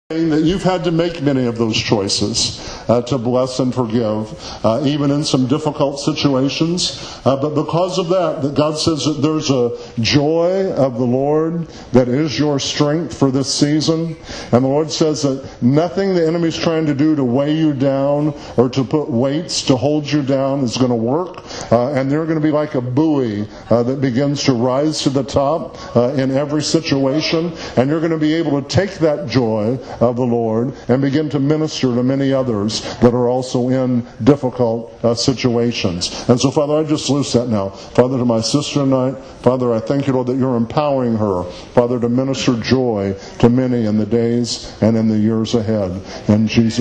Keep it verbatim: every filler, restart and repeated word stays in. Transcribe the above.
That you've had to make many of those choices uh, to bless and forgive, uh, even in some difficult situations. Uh, but because of that, that God says that there's a joy of the Lord that is your strength for this season. And the Lord says that nothing the enemy's trying to do to weigh you down or to put weights to hold you down is going to work. Uh, and they're going to be like a buoy uh, that begins to rise to the top uh, in every situation. And you're going to be able to take that joy of the Lord and begin to minister to many others that are also in difficult uh, situations. And so, Father, I just loose that now. Father, to my sister tonight, Father, I thank you, Lord, that you're empowering her, Father, to minister joy to many in the days and in the years ahead. In Jesus'